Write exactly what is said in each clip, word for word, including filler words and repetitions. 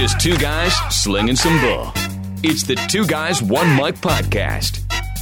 Just two guys slinging some bull. It's the Two Guys, One Mic podcast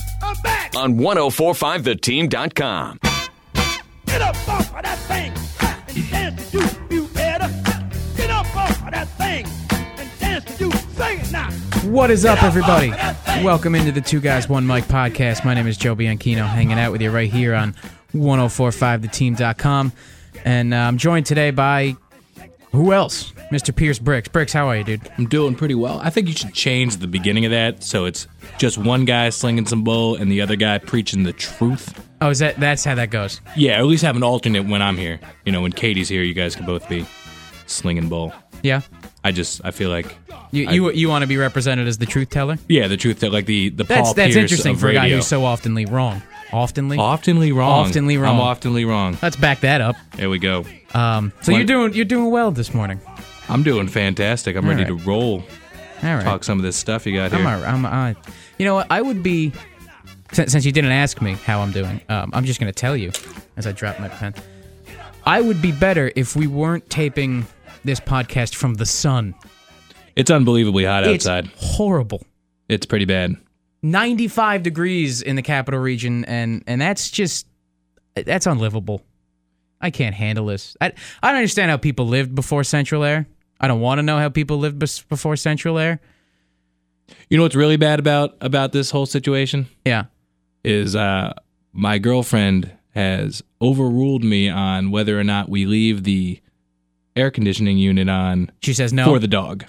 on ten forty-five the team dot com. Get up off of that thing and dance to you, you better. Get up off of that thing and dance to you. Sing it now. What is up, everybody? Welcome into the Two Guys, One Mic podcast. My name is Joe Bianchino, hanging out with you right here on ten forty-five the team dot com. And uh, I'm joined today by, who else? Mister Pierce Bricks. Bricks, how are you, dude? I'm doing pretty well. I think you should change the beginning of that so it's just one guy slinging some bull and the other guy preaching the truth. Oh, is that that's how that goes? Yeah, or at least have an alternate when I'm here. You know, when Katie's here, you guys can both be slinging bull. Yeah? I just, I feel like... You I, you, you want to be represented as the truth teller? Yeah, the truth, like the, the That's, Paul that's Pierce interesting of for a guy radio. who's so oftenly wrong. Oftenly? Oftenly wrong. Oftenly wrong. I'm oftenly wrong. Let's back that up. There we go. Um, so One- you're doing you're doing well this morning. I'm doing fantastic. I'm All ready right. to roll. All right. Talk some of this stuff you got here. I'm all right. I'm, I, you know what? I would be, since, since you didn't ask me how I'm doing, um, I'm just going to tell you as I drop my pen. I would be better if we weren't taping this podcast from the sun. It's unbelievably hot outside. It's horrible. It's pretty bad. ninety-five degrees in the capital region, and, and that's just, that's unlivable. I can't handle this. I, I don't understand how people lived before Central Air. I don't want to know how people lived bes- before Central Air. You know what's really bad about about this whole situation? Yeah. Is uh, my girlfriend has overruled me on whether or not we leave the air conditioning unit on She says no. for the dog.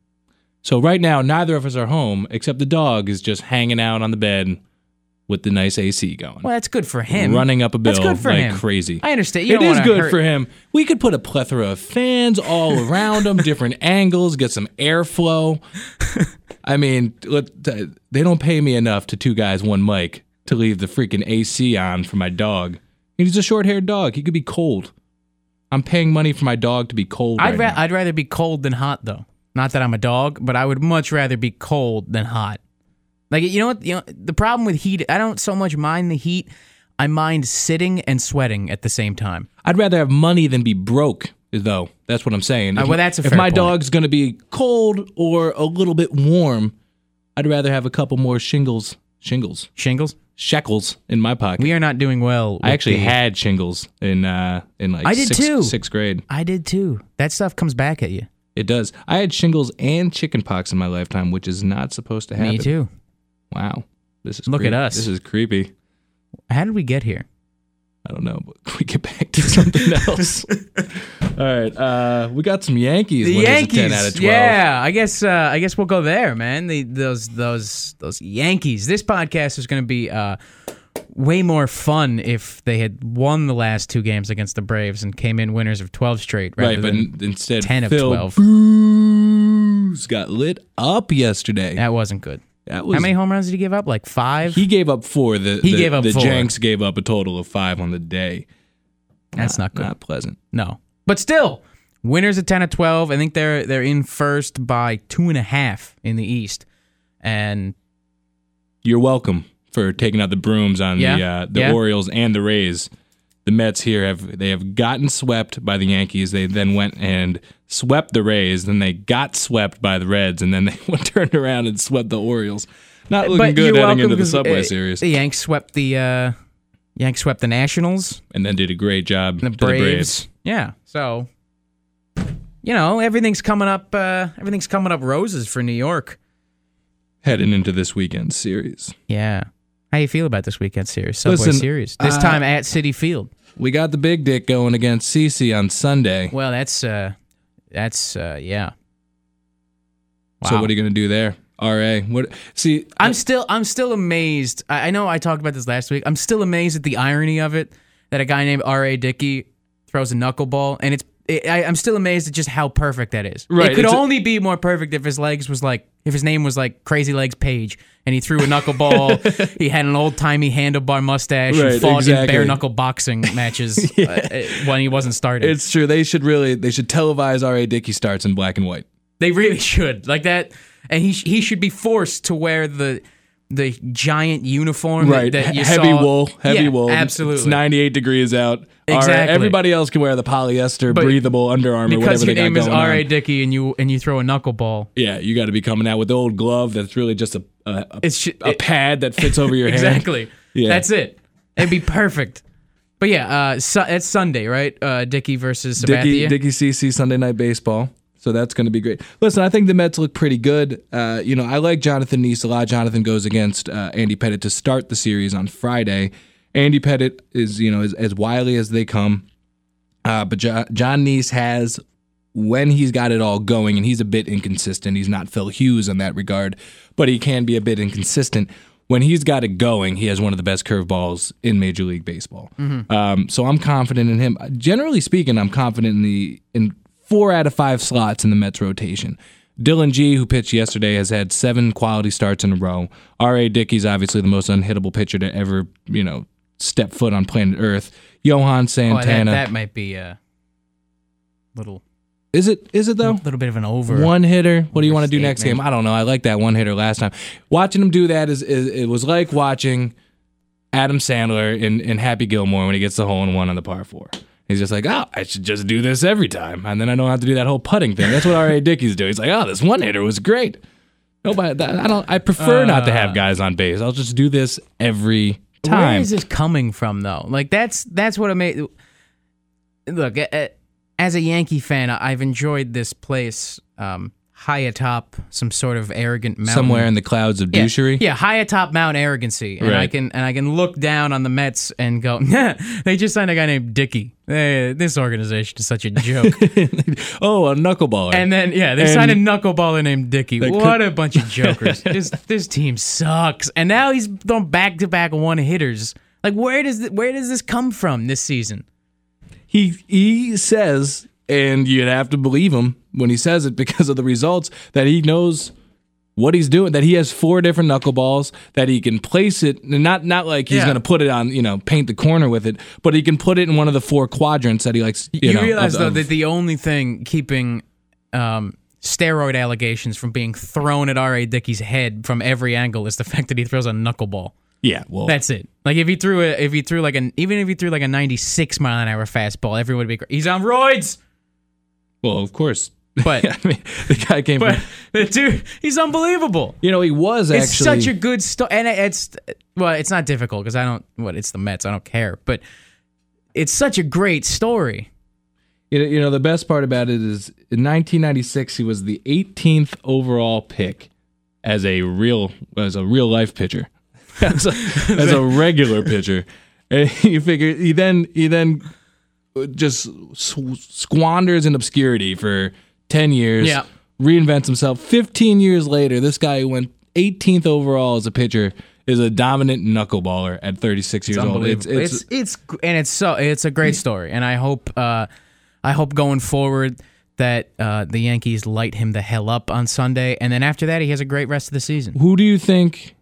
So right now, neither of us are home, except the dog is just hanging out on the bed with the nice A C going. Well, that's good for him. Running up a bill That's good for like him. crazy. I understand. You It don't is wanna good hurt- for him. We could put a plethora of fans all around him, different angles, get some airflow. I mean, let, they don't pay me enough to Two Guys, One Mic to leave the freaking A C on for my dog. He's a short-haired dog. He could be cold. I'm paying money for my dog to be cold I'd, right ra- now. I'd rather be cold than hot, though. Not that I'm a dog, but I would much rather be cold than hot. Like, you know what? You know, the problem with heat, I don't so much mind the heat. I mind sitting and sweating at the same time. I'd rather have money than be broke, though. That's what I'm saying. Uh, well, that's a If fair my point. dog's going to be cold or a little bit warm, I'd rather have a couple more shingles, shingles, Shingles? shekels in my pocket. We are not doing well. I with actually the- had shingles in uh, in like I did sixth, too. sixth grade. I did too. That stuff comes back at you. It does. I had shingles and chickenpox in my lifetime, which is not supposed to happen. Me too. Wow, this is Look creep- at us. This is creepy. How did we get here? I don't know, but can we get back to something else? All right, uh, we got some Yankees. The winners of Yankees, ten out of twelve. yeah. I guess uh, I guess we'll go there, man. The, those those those Yankees. This podcast is going to be uh, way more fun if they had won the last two games against the Braves and came in winners of twelve straight, rather Right, but than in- instead, ten of Phil twelve. Booze got lit up yesterday. That wasn't good. That was How many home runs did he give up? Like five. he gave up four. The He the, gave up the four. Janks gave up a total of five on the day. That's not good. Not pleasant. No, but still, winners of ten of twelve. I think they're they're in first by two and a half in the East, and You're welcome for taking out the brooms on Yeah, the uh, the yeah. Orioles and the Rays. The Mets here have they have gotten swept by the Yankees. They then went and swept the Rays. Then they got swept by the Reds, and then they turned around and swept the Orioles. Not looking but good you're heading welcome into the 'cause, Subway uh, Series. The Yanks swept the uh, Yanks swept the Nationals. And then did a great job. The to Braves. The Braves. Yeah. So, you know, everything's coming up. Uh, everything's coming up roses for New York. Heading into this weekend's series. Yeah. How you feel about this weekend series? Subway Listen, Series. This uh, time at Citi Field. We got the big dick going against C C on Sunday. Well, that's uh, that's uh, yeah. Wow. So what are you going to do there? R A. What? See, I'm still I'm still amazed. I, I know I talked about this last week. I'm still amazed at the irony of it that a guy named R A. Dickey throws a knuckleball, and it's. It, I, I'm still amazed at just how perfect that is. Right, It could it's a- only be more perfect if his legs was like if his name was like Crazy Legs Page, and he threw a knuckleball. He had an old timey handlebar mustache Right, and fought exactly. in bare knuckle boxing matches uh, when he wasn't starting. it's true. They should really they should televise R A. Dickey starts in black and white. They really should like that, and he sh- he should be forced to wear the the giant uniform Right, that, that you heavy saw. wool, heavy yeah, wool. Absolutely. It's ninety-eight degrees out. Exactly. All right, everybody else can wear the polyester, But breathable Under Armour, because whatever your they got name is going R A. on. Dickey and you and you throw a knuckleball. Yeah, you got to be coming out with the old glove that's really just a a, a, It's sh- a it- pad that fits over your hand. Exactly. Yeah. That's it. It'd be perfect. But yeah, uh, su- it's Sunday, right? Uh, Dickey versus Sabathia. Dickey, Dickey C C Sunday Night Baseball. So that's going to be great. Listen, I think the Mets look pretty good. Uh, you know, I like Jonathan Neese a lot. Jonathan goes against uh, Andy Pettitte to start the series on Friday. Andy Pettitte is, you know, as, as wily as they come. Uh, but jo- John Neese has, when he's got it all going, and he's a bit inconsistent. He's not Phil Hughes in that regard, but he can be a bit inconsistent. When he's got it going, he has one of the best curveballs in Major League Baseball. Mm-hmm. Um, so I'm confident in him. Generally speaking, I'm confident in the in four out of five slots in the Mets rotation. Dylan G, who pitched yesterday, has had seven quality starts in a row. R A. Dickey's obviously the most unhittable pitcher to ever, you know, step foot on planet Earth. Johan Oh, Santana. that, that might be a little, Is it? Is it though? little bit of an over. One hitter. What do you want to do next overstatement. game? I don't know. I like that one hitter last time. Watching him do that is, is it was like watching Adam Sandler in, in Happy Gilmore when he gets the hole in one on the par four. He's just like, oh, I should just do this every time, and then I don't have to do that whole putting thing. That's what R A. Dickey's doing. He's like, oh, this one hitter was great. Nobody. That, I don't. I prefer uh, not to have guys on base. I'll just do this every time. Where is this coming from, though? Like that's that's what I made. Look, as a Yankee fan, I've enjoyed this place um, high atop some sort of arrogant mountain. Somewhere in the clouds of yeah, douchery. Yeah, high atop Mount Arrogancy, and Right. I can and I can look down on the Mets and go, yeah, they just signed a guy named Dickey. Hey, this organization is such a joke. Oh, a knuckleballer. And then yeah, they And- signed a knuckleballer named Dickey. They What could- a bunch of jokers! this this team sucks. And now he's throwing back to back one hitters. Like where does th- where does this come from this season? He he says, and you'd have to believe him when he says it because of the results, that he knows what he's doing, that he has four different knuckleballs, that he can place it, not not like he's Yeah. going to put it on, you know, paint the corner with it, but he can put it in one of the four quadrants that he likes. You, You, know, realize of- though of- that the only thing keeping um, steroid allegations from being thrown at R A. Dickey's head from every angle is the fact that he throws a knuckleball. yeah, well, That's it. Like if he threw a, if he threw like an, even if he threw like a ninety-six mile an hour fastball, everyone would be. He's on roids. well, of course. But I mean, the guy came but from, the dude, he's unbelievable. you know, he was actually. It's such a good story, and it's well, it's not difficult because I don't. What it's the Mets, I don't care. But it's such a great story. You know, you know, the best part about it is in nineteen ninety-six he was the eighteenth overall pick as a real as a real life pitcher, as a, as a regular pitcher. And you figure he then he then just sw- squanders in obscurity for ten years. Yeah. Reinvents himself. Fifteen years later, this guy who went eighteenth overall as a pitcher is a dominant knuckleballer at thirty-six years old. It's, it's, it's it's and it's so it's a great story, and I hope uh, I hope going forward that uh, the Yankees light him the hell up on Sunday, and then after that he has a great rest of the season. who do you think,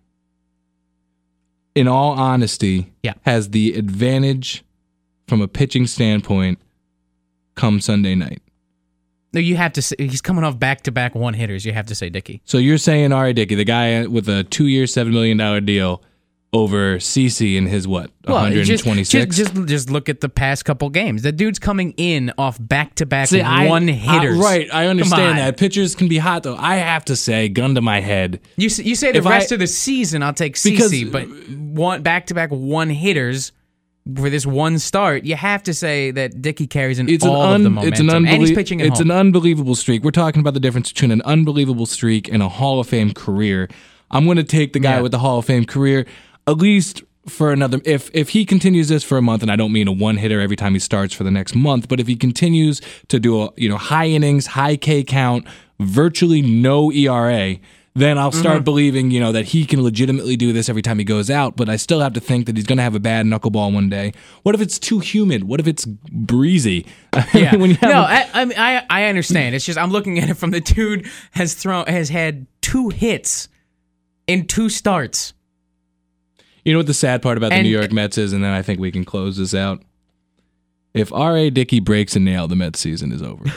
in all honesty, Yeah. has the advantage from a pitching standpoint come Sunday night? No, you have to say he's coming off back to back one hitters. You have to say Dickey. So you're saying R A. Dickey, the guy with a two-year, seven million dollar deal, over C C in his what, one just, twenty-six? just, just just look at the past couple games. The dude's coming in off back to back See, I- one I- hitters. right, I Come understand on. that. Pitchers can be hot, though. I have to say, gun to my head, You s- you say the If rest I- of the season, I'll take C C, Because- but one back to back one hitters for this one start, you have to say that Dickey carries in it's all an of the un, momentum, it's an and he's unbelie- pitching at it's home. an unbelievable streak. We're talking about the difference between an unbelievable streak and a Hall of Fame career. I'm going to take the guy Yeah. with the Hall of Fame career, at least for another. If if he continues this for a month, and I don't mean a one hitter every time he starts for the next month, but if he continues to do a you know high innings, high K count, virtually no E R A. Then I'll start Mm-hmm. believing, you know, that he can legitimately do this every time he goes out, but I still have to think that he's going to have a bad knuckleball one day. What if it's too humid? What if it's breezy? Yeah. when you have no, a- I, I mean, I I understand. It's just I'm looking at it from the dude has thrown has had two hits in two starts. You know what the sad part about the And- New York Mets is, and then I think we can close this out. If R A. Dickey breaks a nail, the Mets season is over.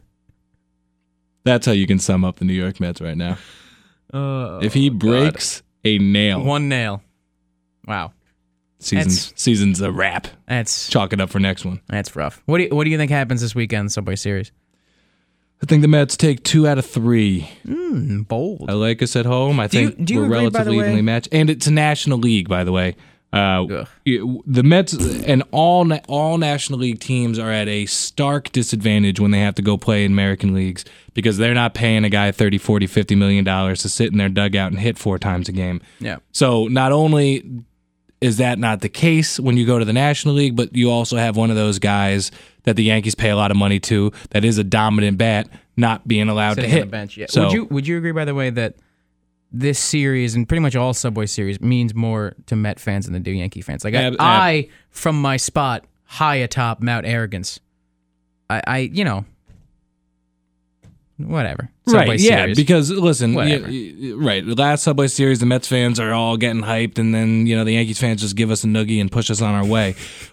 That's how you can sum up the New York Mets right now. Uh, if he breaks a nail. One nail. Wow. Season's, That's- season's a wrap. That's Chalk it up for next one. that's rough. What do you, what do you think happens this weekend in the Subway Series? I think the Mets take two out of three. Mm, bold. I like us at home. I Do you- think do you we're agree, by the relatively way- evenly matched. And it's a National League, by the way. Uh, Ugh. you- the Mets and all na- all National League teams are at a stark disadvantage when they have to go play in American leagues because they're not paying a guy thirty, forty, fifty million dollars to sit in their dugout and hit four times a game. Yeah. So not only is that not the case when you go to the National League, but you also have one of those guys that the Yankees pay a lot of money to that is a dominant bat not being allowed Sitting to hit. on the bench. Yeah. So, would you would you agree, by the way, that this series and pretty much all Subway Series means more to Met fans than they do Yankee fans? Like I, Ab- ab- I from my spot high atop Mount Arrogance, I, I you know, whatever. Subway right, yeah, Series. because listen, Whatever. y- y- right, the last Subway Series, the Mets fans are all getting hyped, and then you know the Yankees fans just give us a noogie and push us on our way.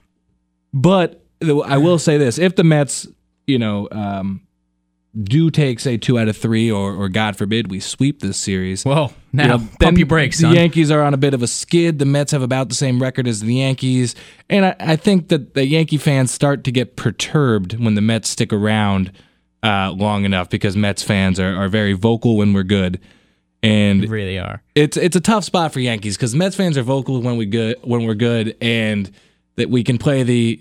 But the- I will say this: if the Mets, you know, um, do take say two out of three, or or God forbid we sweep this series, Whoa, now you know, pump then your brakes, the son. Yankees are on a bit of a skid. The Mets have about the same record as the Yankees, and I, I think that the Yankee fans start to get perturbed when the Mets stick around uh, long enough because Mets fans are, are very vocal when we're good, and You really are. it's it's a tough spot for Yankees because Mets fans are vocal when we good when we're good, and that we can play the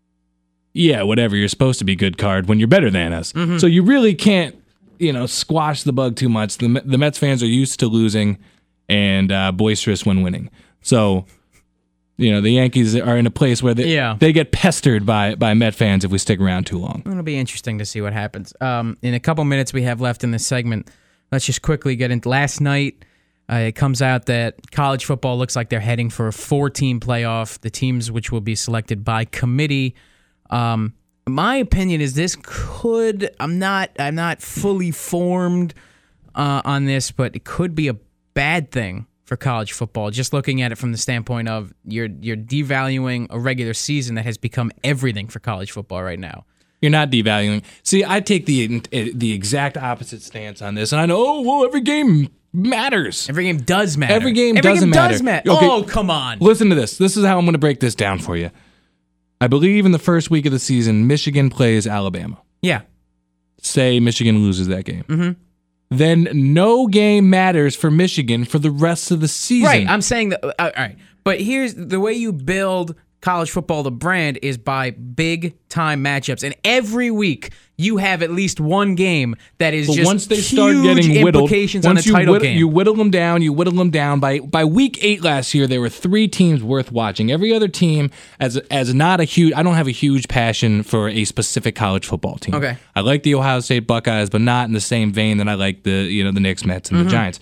yeah whatever you're supposed to be good card when you're better than us. Mm-hmm. So you really can't you know squash the bug too much. The the Mets fans are used to losing and uh, boisterous when winning. So you know the Yankees are in a place where they Yeah. they get pestered by by Met fans if we stick around too long. It'll be interesting to see what happens. Um, in a couple minutes we have left in this segment, let's just quickly get into last night. Uh, it comes out that college football looks like they're heading for a four-team playoff. The teams which will be selected by committee. Um, my opinion is this could. I'm not. I'm not fully formed uh, on this, but it could be a bad thing for college football. Just looking at it from the standpoint of you're you're devaluing a regular season that has become everything for college football right now. You're not devaluing. See, I take the the exact opposite stance on this, and I know, oh, well, every game matters. Every game does matter. Every game Every doesn't game does matter. matter. Okay. Oh, come on. Listen to this. This is how I'm going to break this down for you. I believe in the first week of the season, Michigan plays Alabama. Yeah. Say Michigan loses that game. Mm-hmm. Then no game matters for Michigan for the rest of the season. Right. I'm saying that. Uh, all right. But here's the way you build college football, the brand, is by big time matchups. And every week you have at least one game that is But just once they huge start getting whittled, implications on a once you title whittle, game. you whittle them down, you whittle them down. By by week eight last year, there were three teams worth watching. Every other team, as as not a huge, I don't have a huge passion for a specific college football team. Okay. I like the Ohio State Buckeyes, but not in the same vein that I like the you know the Knicks, Mets, and Mm-hmm. the Giants.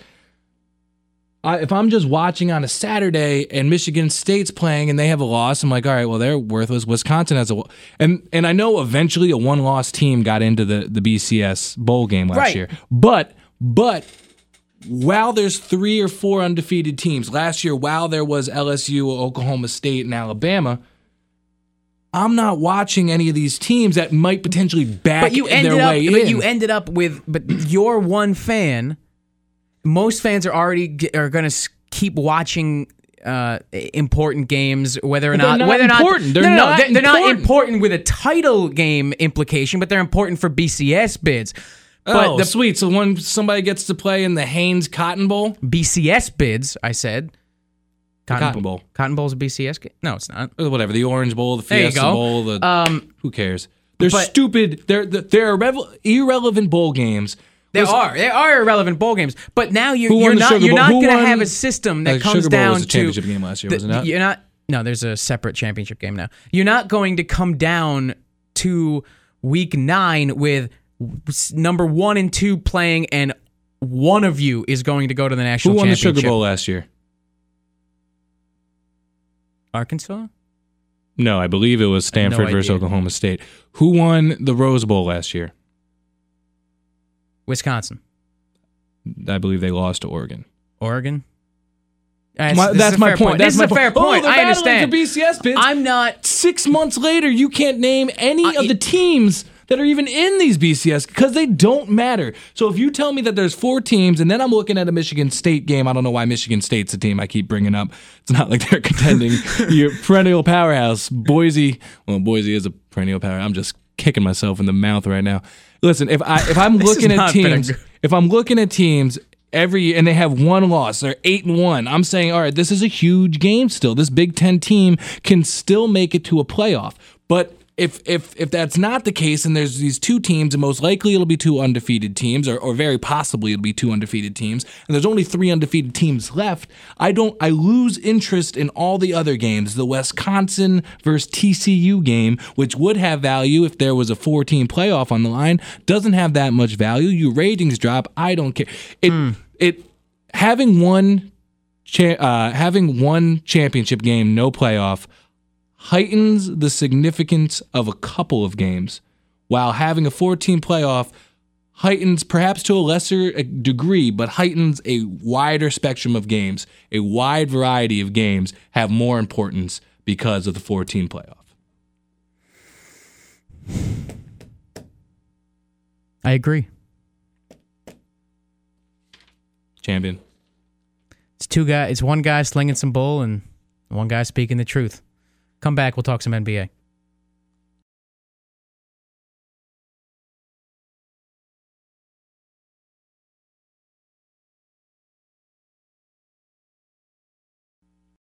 I, if I'm just watching on a Saturday and Michigan State's playing and they have a loss, I'm like, all right, well, they're worthless. Wisconsin has a and and I know eventually a one-loss team got into the, the B C S bowl game last Right. year, but but while there's three or four undefeated teams last year, while there was L S U, Oklahoma State, and Alabama, I'm not watching any of these teams that might potentially back but you ended their up. way But in. you ended up with. But you're one fan. Most fans are already g- are going to keep watching uh, important games, whether or But they're not, not whether or not important. They're no, no, no, not they're, they're not important. important with a title game implication, but they're important for B C S bids. But oh, the sweet. So when somebody gets to play in the Haynes Cotton Bowl, B C S bids, I said. Cotton Bowl. Cotton Bowl's a B C S game? No, it's not. or whatever, the Orange Bowl, the There you Fiesta go. Bowl, the Um, who cares? They're but- stupid. They're they're irrevel- irrelevant bowl games. There Listen, are there are irrelevant bowl games, but now you're Who won you're the not Sugar you're Bowl? not Who going to won- have a system that Uh, comes Sugar Bowl down was a to championship game last year, the- was it not? You're not. No, there's a separate championship game now. You're not going to come down to week nine with s- number one and two playing, and one of you is going to go to the Who national won the championship. Sugar Bowl last year? Arkansas? No, I believe it was Stanford no versus idea. Oklahoma State. Who won the Rose Bowl last year? Wisconsin? I believe they lost to Oregon. Oregon? That's, My- this that's is a my fair point. That's This my is a fair point. Oh, point. they're I battling understand. for B C S bids. I'm not. Six months later, you can't name any I- of the teams that are even in these B C S because they don't matter. So if you tell me that there's four teams and then I'm looking at a Michigan State game, I don't know why Michigan State's a team I keep bringing up. It's not like they're contending. Your perennial powerhouse, Boise. Well, Boise is a perennial power. I'm just kicking myself in the mouth right now. Listen, if I if I'm looking at teams, if I'm looking at teams every year and they have one loss, they're eight and one. I'm saying, all right, this is a huge game still. This Big Ten team can still make it to a playoff. But if if if that's not the case, and there's these two teams, and most likely it'll be two undefeated teams, or, or very possibly it'll be two undefeated teams, and there's only three undefeated teams left, I don't I lose interest in all the other games. The Wisconsin versus T C U game, which would have value if there was a four-team playoff on the line, doesn't have that much value. Your ratings drop. I don't care. It mm. it having one cha- uh, having one championship game, no playoff, heightens the significance of a couple of games, while having a four-team playoff heightens, perhaps to a lesser degree, but heightens a wider spectrum of games. A wide variety of games have more importance because of the four-team playoff. I agree. Champion. It's two guys. It's one guy slinging some bull and one guy speaking the truth. Come back, we'll talk some N B A.